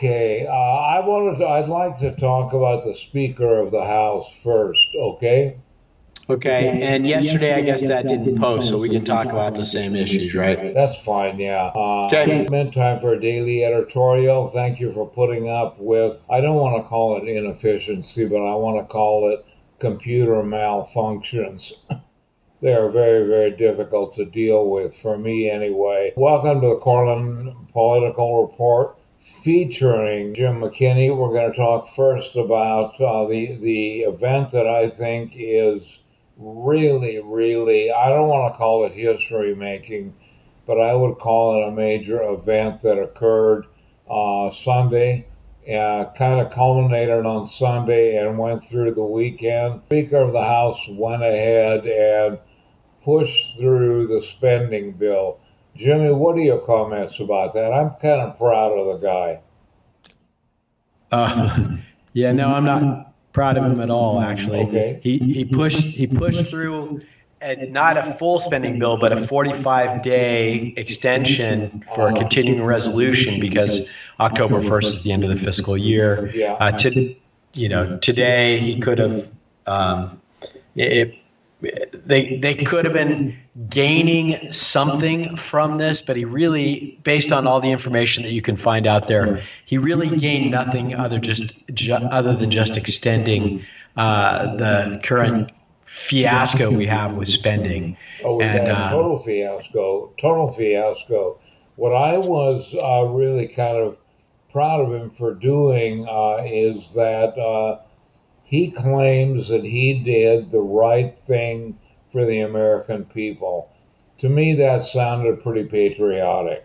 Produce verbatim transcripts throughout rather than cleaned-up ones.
Okay, uh, I wanted to, I'd like to talk about the Speaker of the House first, okay? Okay, and yesterday I guess that didn't post, so we can talk about the same issues, right? That's fine, yeah. Uh, Okay. in time for a daily editorial. Thank you for putting up with, I don't want to call it inefficiency, but I want to call it computer malfunctions. They are very, very difficult to deal with, for me anyway. Welcome to the Cortland Political Report, featuring Jim McKinney. We're going to talk first about uh, the, the event that I think is really, really, I don't want to call it history making, but I would call it a major event that occurred uh, Sunday. Uh, kind of culminated on Sunday and went through the weekend. Speaker of the House went ahead and pushed through the spending bill. Jimmy, what are your comments about that? I'm kind of proud of the guy. Uh, yeah, no, I'm not proud of him at all, actually. Okay. He he pushed he pushed through a, not a full spending bill, but a forty-five day extension for a continuing resolution because October first is the end of the fiscal year. Yeah. Uh, to, you know, today he could have um, it, They they could have been gaining something from this, but he really, based on all the information that you can find out there, he really gained nothing other just ju- other than just extending uh, the current fiasco we have with spending. Oh, we and got a uh, total fiasco, total fiasco. What I was uh, really kind of proud of him for doing uh, is that uh, he claims that he did the right thing for the American people. To me, that sounded pretty patriotic.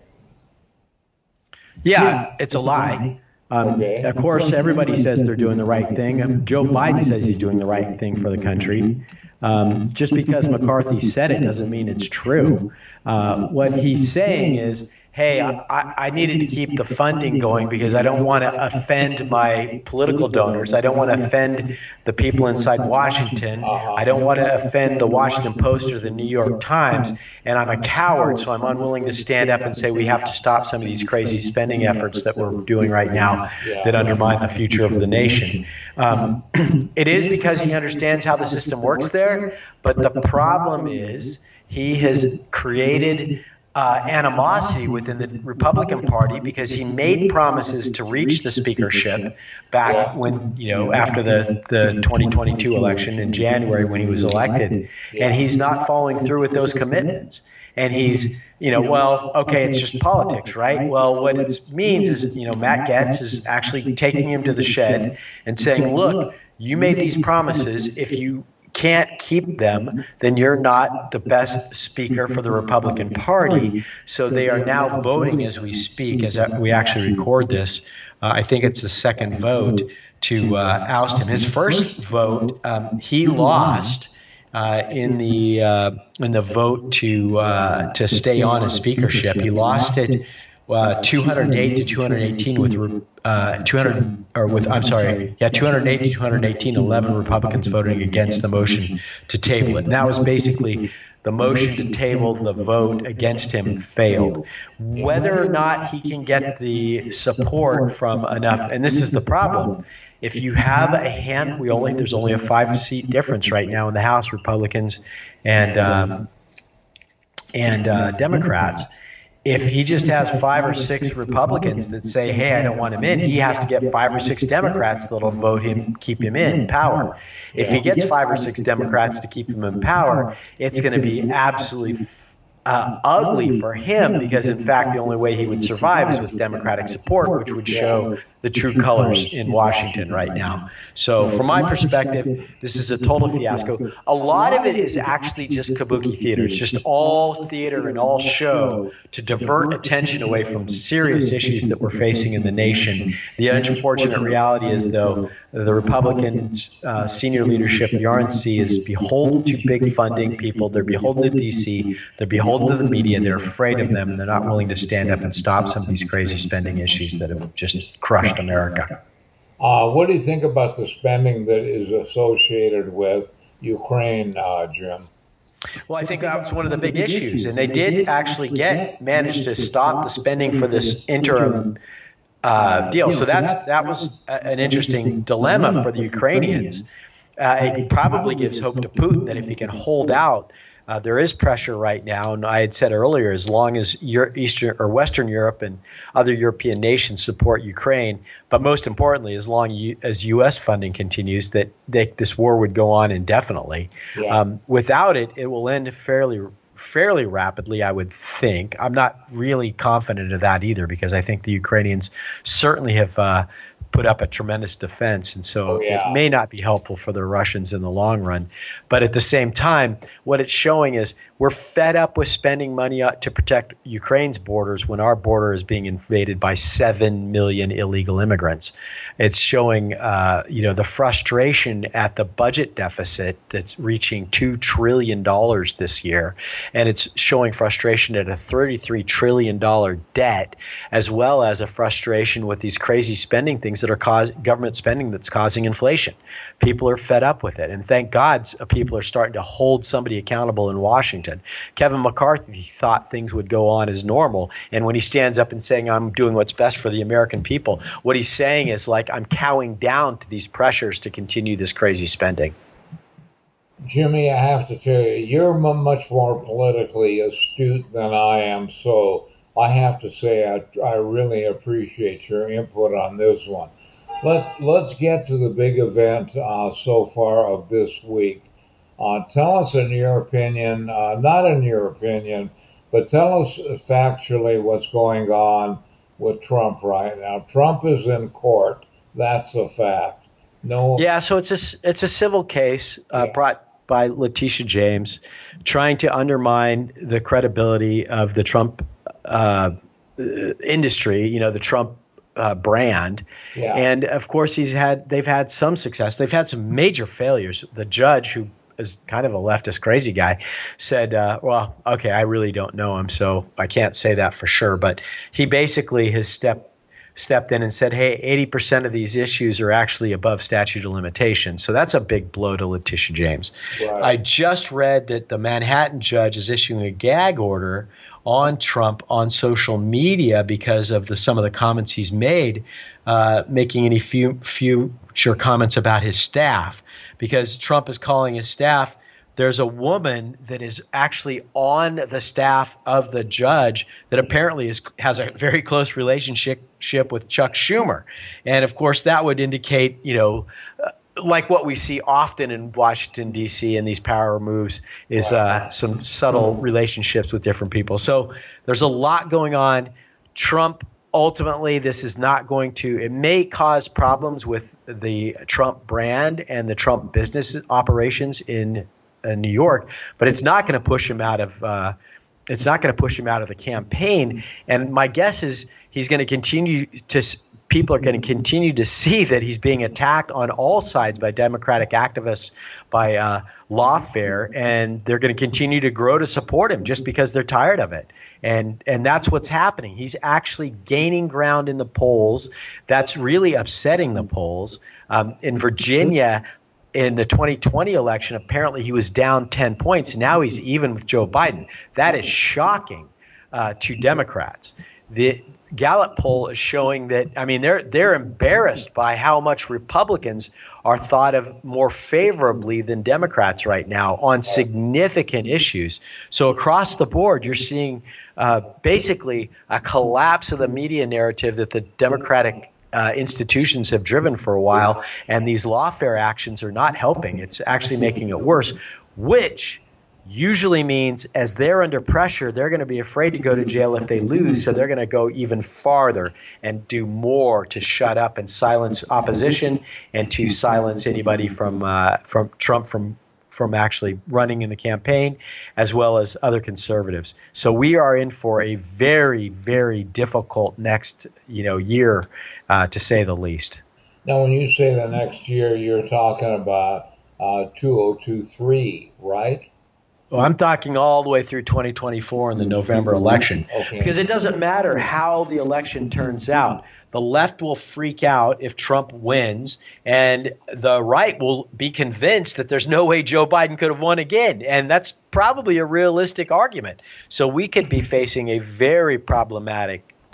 yeah, it's a lie. Um, Okay. Of course, everybody says they're doing the right thing. Joe Biden says he's doing the right thing for the country. Um, just because McCarthy said it doesn't mean it's true. Uh, what he's saying is, hey, I, I needed to keep the funding going because I don't want to offend my political donors. I don't want to offend the people inside Washington. I don't want to offend the Washington Post or the New York Times. And I'm a coward, so I'm unwilling to stand up and say we have to stop some of these crazy spending efforts that we're doing right now that undermine the future of the nation. Um, it is because he understands how the system works there, but the problem is he has created Uh, animosity within the Republican Party because he made promises to reach the speakership back when, you know, after the, the twenty twenty-two election in January when he was elected. And he's not following through with those commitments. And he's, you know, well, okay, it's just politics, right? Well, what it means is, you know, Matt Gaetz is actually taking him to the shed and saying, look, you made these promises. If you can't keep them, then you're not the best speaker for the Republican Party. So they are now voting as we speak, as we actually record this. Uh, I think it's the second vote to uh, oust him. His first vote, um, he lost uh, in the uh, in the vote to uh, to stay on his speakership. He lost it uh, two hundred eight to two hundred eighteen with uh, two hundred or with I'm sorry, yeah, two hundred eight to two hundred eighteen. eleven Republicans voting against the motion to table it. And that was basically the motion to table the vote against him failed. Whether or not he can get the support from enough, and this is the problem. If you have a hand, we only there's only a five-seat difference right now in the House, Republicans and um, and uh, Democrats. If he just has five or six Republicans that say, hey, I don't want him in, he has to get five or six Democrats that'll vote him, keep him in power. If he gets five or six Democrats to keep him in power, it's going to be absolutely uh, ugly for him because, in fact, the only way he would survive is with Democratic support, which would show the true colors in Washington right now. So from my perspective, this is a total fiasco. A lot of it is actually just kabuki theater. It's just all theater and all show to divert attention away from serious issues that we're facing in the nation. The unfortunate reality is, though, the Republican uh, senior leadership, the R N C, is beholden to big funding people. They're beholden to D C. They're beholden to the media. They're afraid of them. And they're not willing to stand up and stop some of these crazy spending issues that have just crushed America. Uh, what do you think about the spending that is associated with Ukraine, uh, Jim? Well, I think that was one of the big issues, and they did actually get manage to stop the spending for this interim uh, deal. So that's that was an interesting dilemma for the Ukrainians. Uh, it probably gives hope to Putin that if he can hold out, uh, there is pressure right now. And I had said earlier, as long as Euro- Eastern or Western Europe and other European nations support Ukraine, but most importantly, as long U- as U S funding continues, that they, this war would go on indefinitely. Yeah. Um, without it, it will end fairly fairly rapidly, I would think. I'm not really confident of that either, because I think the Ukrainians certainly have uh, put up a tremendous defense, and so Oh, yeah. it may not be helpful for the Russians in the long run. But at the same time, what it's showing is we're fed up with spending money to protect Ukraine's borders when our border is being invaded by seven million illegal immigrants. It's showing, uh, you know, the frustration at the budget deficit that's reaching two trillion dollars this year. And it's showing frustration at a thirty-three trillion dollars debt, as well as a frustration with these crazy spending things that are cause government spending that's causing inflation. People are fed up with it. And thank God people are starting to hold somebody accountable in Washington. Kevin McCarthy thought things would go on as normal. And when he stands up and saying, I'm doing what's best for the American people, what he's saying is like, I'm cowing down to these pressures to continue this crazy spending. Jimmy, I have to tell you, you're m- much more politically astute than I am, so I have to say I, I really appreciate your input on this one. Let, let's get to the big event uh, so far of this week. Uh, tell us in your opinion, uh, not in your opinion, but tell us factually what's going on with Trump right now. Trump is in court. That's a fact. No. Yeah, so it's a, it's a civil case uh, Yeah. brought by Letitia James, trying to undermine the credibility of the Trump uh, industry, you know, the Trump uh, brand. Yeah. And of course, he's had they've had some success. They've had some major failures. The judge, who is kind of a leftist crazy guy, said, uh, well, okay, I really don't know him, so I can't say that for sure. But he basically has stepped stepped in and said, hey, eighty percent of these issues are actually above statute of limitations. So that's a big blow to Letitia James. Right. I just read that the Manhattan judge is issuing a gag order on Trump on social media because of the some of the comments he's made, uh, making any few, future comments about his staff, because Trump is calling his staff. There's a woman that is actually on the staff of the judge that apparently is has a very close relationship with Chuck Schumer. And of course, that would indicate, you know, uh, like what we see often in Washington, D C, and these power moves is uh, some subtle relationships with different people. So there's a lot going on. Trump, ultimately, this is not going to – it may cause problems with the Trump brand and the Trump business operations in uh, New York, but it's not going to push him out of uh, – it's not going to push him out of the campaign. And my guess is he's going to continue to – people are going to continue to see that he's being attacked on all sides by Democratic activists, by uh, lawfare, and they're going to continue to grow to support him just because they're tired of it. And and that's what's happening. He's actually gaining ground in the polls. That's really upsetting the polls. Um, in Virginia, in the twenty twenty election, apparently he was down ten points. Now he's even with Joe Biden. That is shocking uh, to Democrats. The Gallup poll is showing that, I mean, they're they're embarrassed by how much Republicans are thought of more favorably than Democrats right now on significant issues. So across the board, you're seeing uh, basically a collapse of the media narrative that the Democratic uh, institutions have driven for a while, and these lawfare actions are not helping. It's actually making it worse, which usually means as they're under pressure, they're going to be afraid to go to jail if they lose, so they're going to go even farther and do more to shut up and silence opposition and to silence anybody from uh, from Trump from from actually running in the campaign, as well as other conservatives. So we are in for a very, very difficult next you know year, uh, to say the least. Now, when you say the next year, you're talking about uh, two thousand twenty-three, right? Well, I'm talking all the way through twenty twenty-four in the November election, Okay. because it doesn't matter how the election turns out. The left will freak out if Trump wins, and the right will be convinced that there's no way Joe Biden could have won again. And that's probably a realistic argument. So we could be facing a very problematic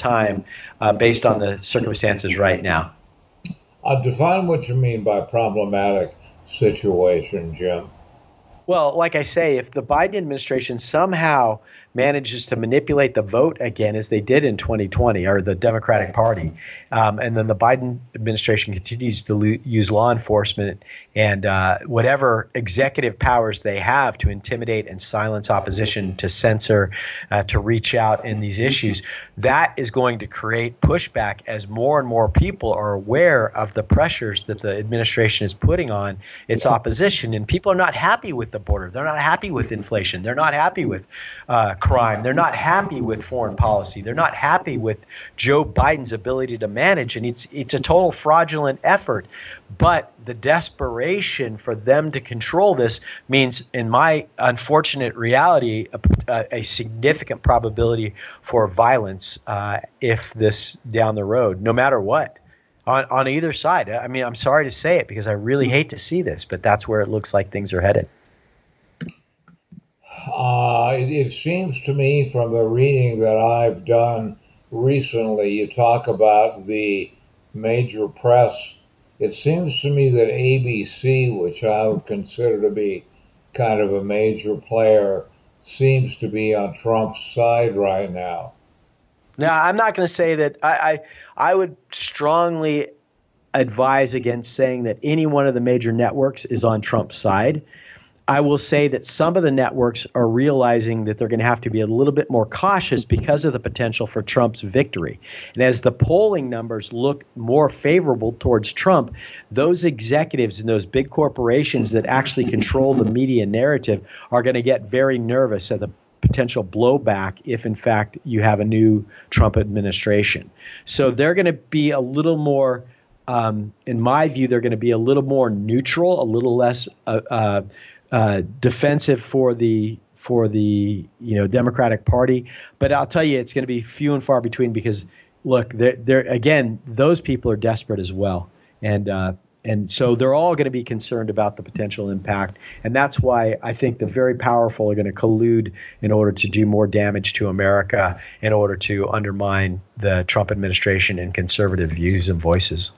time uh, based on the circumstances right now. Uh, define what you mean by problematic situation, Jim. Well, like I say, if the Biden administration somehow manages to manipulate the vote again, as they did in twenty twenty, or the Democratic Party, um, and then the Biden administration continues to lo- use law enforcement and uh, whatever executive powers they have to intimidate and silence opposition, to censor, uh, to reach out in these issues, that is going to create pushback as more and more people are aware of the pressures that the administration is putting on its opposition. And people are not happy with the border. They're not happy with inflation. They're not happy with uh, crime. They're not happy with foreign policy. They're not happy with Joe Biden's ability to manage. And it's it's a total fraudulent effort. But the desperation for them to control this means, in my unfortunate reality, a, a significant probability for violence uh, if this down the road, no matter what, on, on either side. I mean, I'm sorry to say it because I really hate to see this, but that's where it looks like things are headed. Uh, it, it seems to me from the reading that I've done recently, you talk about the major press. It seems to me that A B C, which I would consider to be kind of a major player, seems to be on Trump's side right now. Now, I'm not going to say that. I, I I would strongly advise against saying that any one of the major networks is on Trump's side. I will say that some of the networks are realizing that they're going to have to be a little bit more cautious because of the potential for Trump's victory. And as the polling numbers look more favorable towards Trump, those executives and those big corporations that actually control the media narrative are going to get very nervous at the potential blowback if, in fact, you have a new Trump administration. So they're going to be a little more, um, in my view, they're going to be a little more neutral, a little less uh, uh, Uh, defensive for the for the you know Democratic Party, but I'll tell you it's going to be few and far between because look, they're, they're again those people are desperate as well, and uh, and so they're all going to be concerned about the potential impact, and that's why I think the very powerful are going to collude in order to do more damage to America, in order to undermine the Trump administration and conservative views and voices.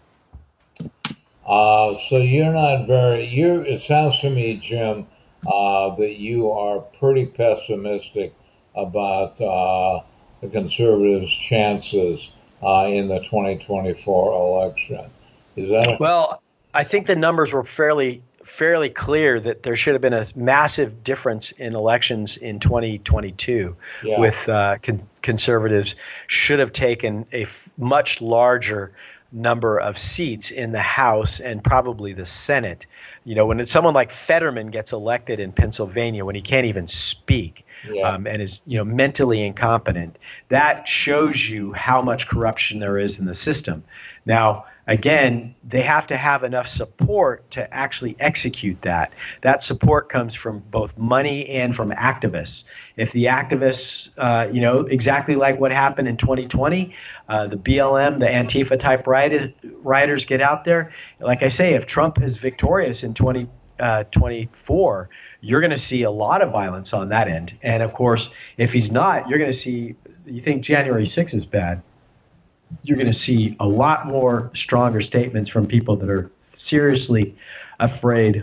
Uh, so you're not very, you. It sounds to me, Jim, uh, that you are pretty pessimistic about uh, the conservatives' chances uh, in the twenty twenty-four election. Is that a- well? I think the numbers were fairly fairly clear that there should have been a massive difference in elections in twenty twenty-two. Yeah. With uh, con- conservatives should have taken a f- much larger number of seats in the House and probably the Senate. You know, when it's someone like Fetterman gets elected in Pennsylvania, when he can't even speak Yeah. um, and is, you know, mentally incompetent, that shows you how much corruption there is in the system. Now, again, they have to have enough support to actually execute that. That support comes from both money and from activists. If the activists, uh, you know, exactly like what happened in twenty twenty, uh, the B L M, the Antifa type riot, rioters get out there. Like I say, if Trump is victorious in twenty twenty-four, you're going to see a lot of violence on that end. And of course, if he's not, you're going to see, you think January sixth is bad, you're going to see a lot more stronger statements from people that are seriously afraid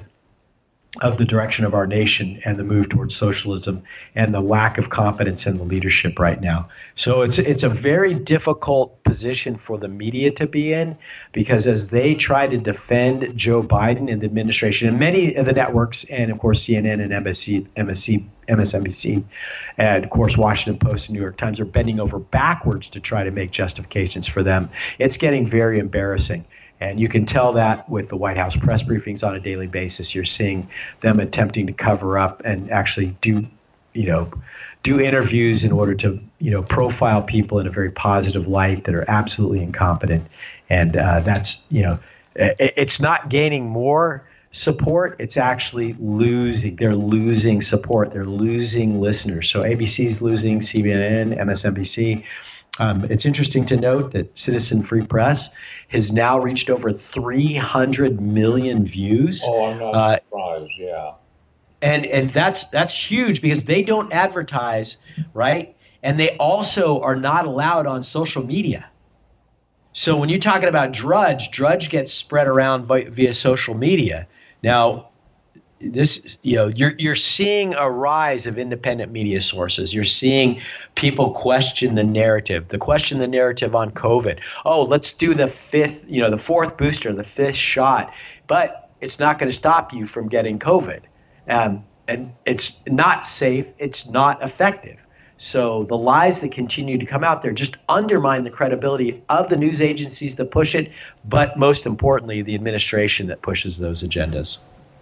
of the direction of our nation and the move towards socialism and the lack of competence in the leadership right now. So it's it's a very difficult position for the media to be in, because as they try to defend Joe Biden and the administration, and many of the networks, and of course C N N and M S C, M S C, M S N B C, and of course Washington Post and New York Times are bending over backwards to try to make justifications for them. It's getting very embarrassing. And you can tell that with the White House press briefings on a daily basis. You're seeing them attempting to cover up and actually do, you know, do interviews in order to, you know, profile people in a very positive light that are absolutely incompetent. And uh, that's, you know, it, it's not gaining more support. It's actually losing. They're losing support. They're losing listeners. So A B C's losing, C N N, M S N B C. Um, it's interesting to note that Citizen Free Press has now reached over three hundred million views. Oh, I'm not uh, surprised, yeah. And and that's that's huge because they don't advertise, right? And they also are not allowed on social media. So when you're talking about Drudge, Drudge gets spread around via, via social media. Now, this, you know, you're you're seeing a rise of independent media sources. You're seeing people question the narrative. The question the narrative on COVID. Oh, let's do the fifth, you know, the fourth booster, the fifth shot, but it's not going to stop you from getting COVID. Um, and it's not safe. It's not effective. So the lies that continue to come out there just undermine the credibility of the news agencies that push it, but most importantly, the administration that pushes those agendas.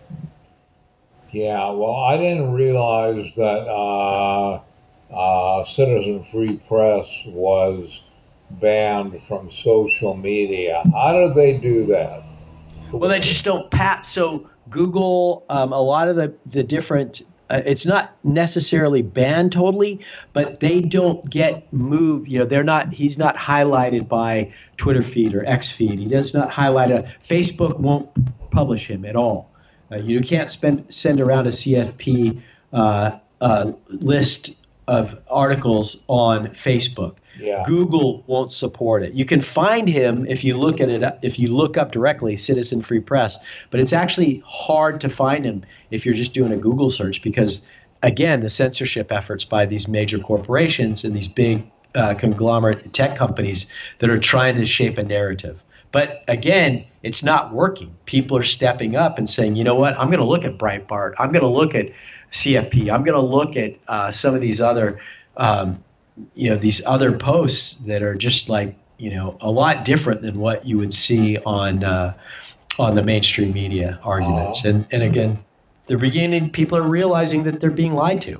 Yeah, well, I didn't realize that uh, uh, Citizen Free Press was banned from social media. How did they do that? Well, they just don't pass. So Google, um, a lot of the, the different, uh, it's not necessarily banned totally, but they don't get moved. You know, they're not, he's not highlighted by Twitter feed or X feed. He does not highlight a, Facebook won't publish him at all. Uh, you can't spend, send around a C F P uh, uh, list of articles on Facebook. Yeah. Google won't support it. You can find him if you look at it, if you look up directly, Citizen Free Press, but it's actually hard to find him if you're just doing a Google search because, again, the censorship efforts by these major corporations and these big uh, conglomerate tech companies that are trying to shape a narrative. But again, it's not working. People are stepping up and saying, you know what, I'm going to look at Breitbart. I'm going to look at C F P. I'm going to look at uh, some of these other, um, you know, these other posts that are just like, you know, a lot different than what you would see on uh, on the mainstream media arguments. Uh, and, and again, they're beginning, people are realizing that they're being lied to.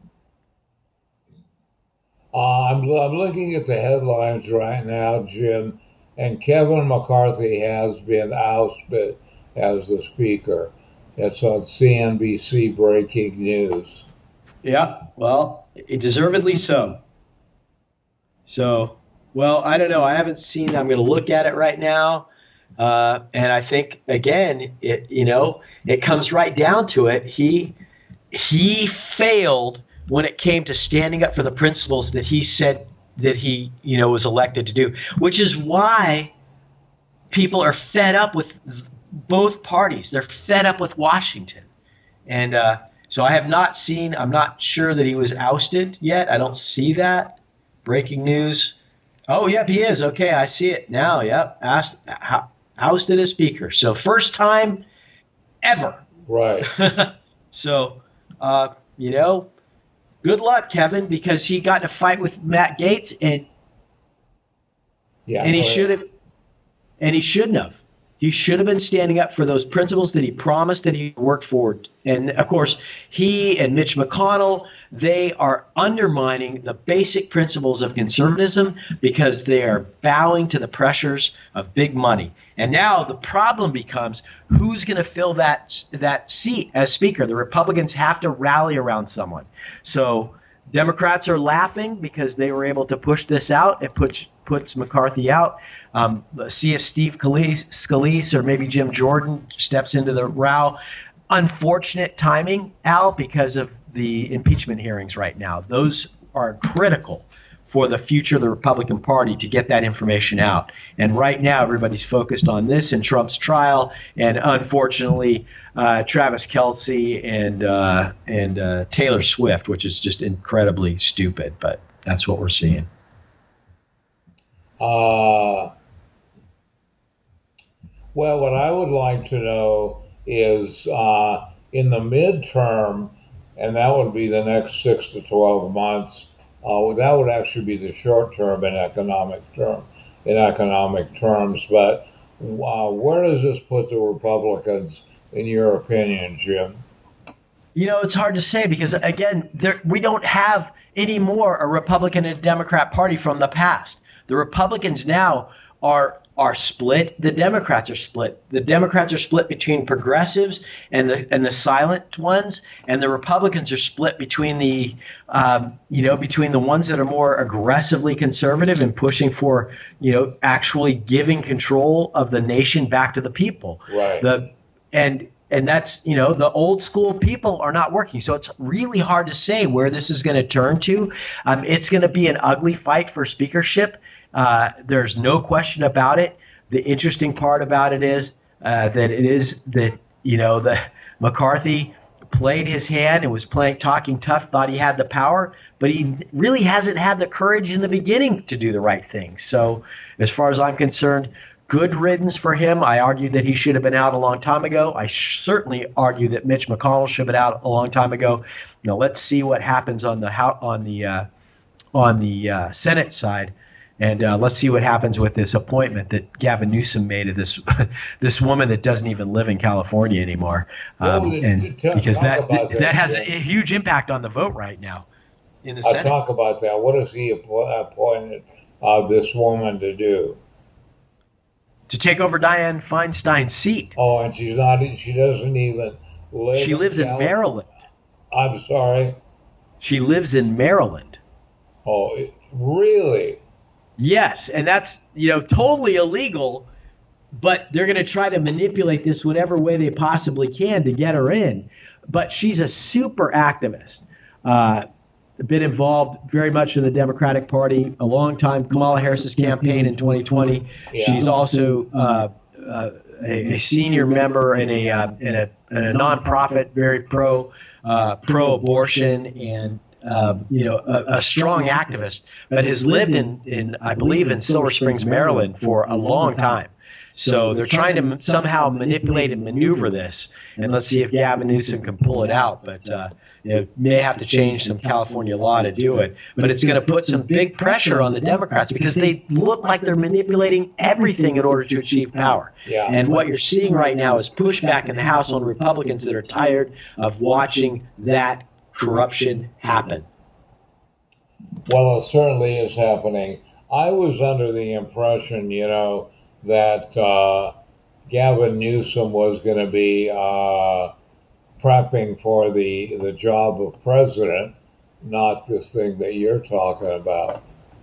Uh, I'm, I'm looking at the headlines right now, Jim. And Kevin McCarthy has been ousted as the speaker. It's on C N B C Breaking News. Yeah, well, deservedly so. So, well, I don't know. I haven't seen that. I'm going to look at it right now. Uh, and I think, again, it, you know, it comes right down to it. He he failed when it came to standing up for the principles that he said that he, you know, was elected to do, which is why people are fed up with both parties. They're fed up with Washington. And uh, so I have not seen, I'm not sure that he was ousted yet. I don't see that. Breaking news. Oh, yep, he is. Okay, I see it now. Yep, Asked, ousted as speaker. So first time ever. Right. So, uh, you know, good luck, Kevin, because he got in a fight with Matt Gaetz, and yeah, and he should have, and he shouldn't have. He should have been standing up for those principles that he promised that he worked for. And of course, he and Mitch McConnell, they are undermining the basic principles of conservatism because they are bowing to the pressures of big money. And now the problem becomes who's going to fill that that seat as speaker. The Republicans have to rally around someone. So Democrats are laughing because they were able to push this out. It puts puts McCarthy out. Um, see if Steve Scalise, Scalise or maybe Jim Jordan steps into the row. Unfortunate timing, Al, because of the impeachment hearings right now. Those are critical for the future of the Republican Party to get that information out. And right now, everybody's focused on this and Trump's trial, and unfortunately, uh, Travis Kelce and uh, and uh, Taylor Swift, which is just incredibly stupid. But that's what we're seeing. Uh, well, what I would like to know is uh, in the midterm, and that would be the next six to twelve months. Uh, that would actually be the short term in economic term, in economic terms. But uh, where does this put the Republicans, in your opinion, Jim? You know, it's hard to say because, again, there, we don't have anymore a Republican and Democrat party from the past. The Republicans now are are split. The Democrats are split. The Democrats are split between progressives and the and the silent ones, and the Republicans are split between the um, you know between the ones that are more aggressively conservative and pushing for you know actually giving control of the nation back to the people. Right. The and and that's, you know, the old school people are not working. So it's really hard to say where this is going to turn to. Um, it's going to be an ugly fight for speakership. Uh, there's no question about it. The interesting part about it is uh, that it is that, you know, the McCarthy played his hand and was playing, talking tough, thought he had the power, but he really hasn't had the courage in the beginning to do the right thing. So as far as I'm concerned, good riddance for him. I argued that he should have been out a long time ago. I certainly argue that Mitch McConnell should have been out a long time ago. Now let's see what happens on the on the uh, on the uh, Senate side, and uh, let's see what happens with this appointment that Gavin Newsom made of this this woman that doesn't even live in California anymore, um, Well, and t- because that talk about that, that, has a, yeah. a huge impact on the vote right now in the I'll Senate. talk about that. What has he appo- appointed uh, this woman to do? To take over Dianne Feinstein's seat. Oh, and she's not. She doesn't even live. She lives in California. Maryland. I'm sorry. She lives in Maryland. Oh, it- really? Yes, and that's, you know, totally illegal, but they're going to try to manipulate this whatever way they possibly can to get her in. But she's a super activist. Uh, been involved very much in the Democratic Party a long time. Kamala Harris's campaign in twenty twenty. Yeah. She's also uh, uh, a, a senior member in a uh, in a, in a nonprofit, very pro uh, pro abortion and uh, you know a, a strong activist, but has lived in in I believe in Silver Springs, Maryland, for a long time. So they're trying to m- somehow manipulate and maneuver this, and let's see if Gavin Newsom can pull it out. But uh, you know, may have to change some California law to do it. But it's going to put some big pressure on the Democrats because they look like they're manipulating everything in order to achieve power. Yeah. And what you're seeing right now is pushback in the House on Republicans that are tired of watching that corruption happen. Well, it certainly is happening. I was under the impression, you know, that uh, Gavin Newsom was going to be uh, prepping for the the job of president, not this thing that you're talking about.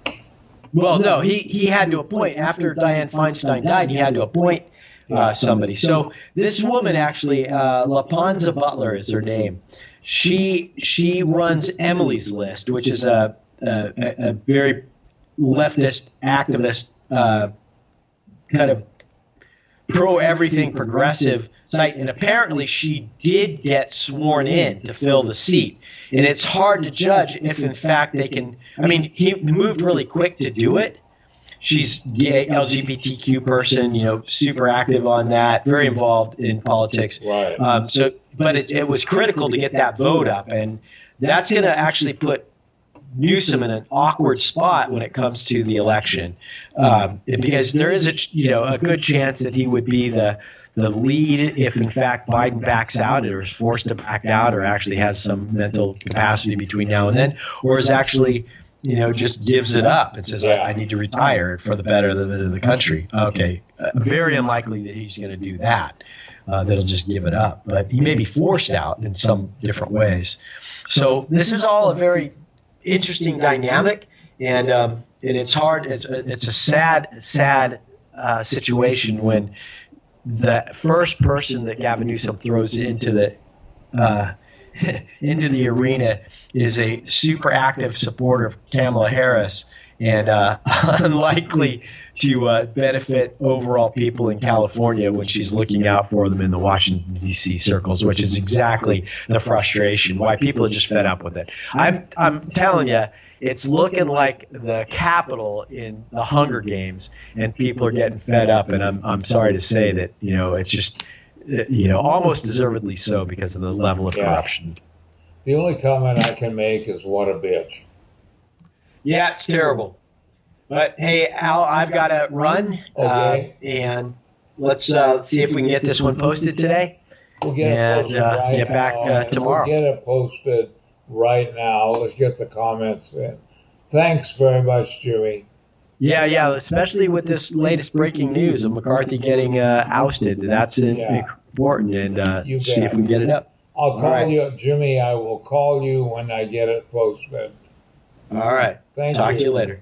Well, no, he, he had to appoint, after Dianne Feinstein died, he had to appoint uh, somebody. So this woman actually, uh, LaPonza Butler is her name. She she runs Emily's List, which is a, a, a very leftist activist uh, kind of pro-everything progressive site, and apparently she did get sworn in to fill the seat. And it's hard to judge if, in fact, they can. I mean, he moved really quick to do it. She's gay, L G B T Q person, you know, super active on that, very involved in politics. Right. Um, so, but it, it was critical to get that vote up, and that's going to actually put Newsom in an awkward spot when it comes to the election, um, because there is a you know a good chance that he would be the the lead if in fact Biden backs out or is forced to back out or actually has some mental capacity between now and then, or is actually you know just gives it up and says I, I need to retire for the betterment of the country. Okay, uh, very unlikely that he's going to do that. Uh, that'll just give it up, but he may be forced out in some different ways. So this is all a very interesting dynamic, and um, and it's hard. It's a, it's a sad, sad uh, situation when the first person that Gavin Newsom throws into the uh, into the arena is a super active supporter of Kamala Harris and uh, unlikely to uh, benefit overall people in California when she's looking out for them in the Washington, D C circles, which is exactly the frustration, why people are just fed up with it. I'm, I'm telling you, it's looking like the Capitol in the Hunger Games, and people are getting fed up, and I'm, I'm sorry to say that, you know, it's just, you know, almost deservedly so because of the level of corruption. The only comment I can make is what a bitch. Yeah, it's terrible. But hey, Al, I've got to run, Okay. uh, and let's uh, see if we can get this one posted today. We'll get it And, posted uh, right get back, now, uh, and tomorrow. We'll get it posted right now. Let's get the comments in. Thanks very much, Jimmy. Yeah, yeah, especially with this latest breaking news of McCarthy getting uh, ousted. That's uh, Yeah. important, and uh, You see bet. if we can get it up. I'll All call right. you, Jimmy. I will call you when I get it posted. All right. Thank Talk you. to you later.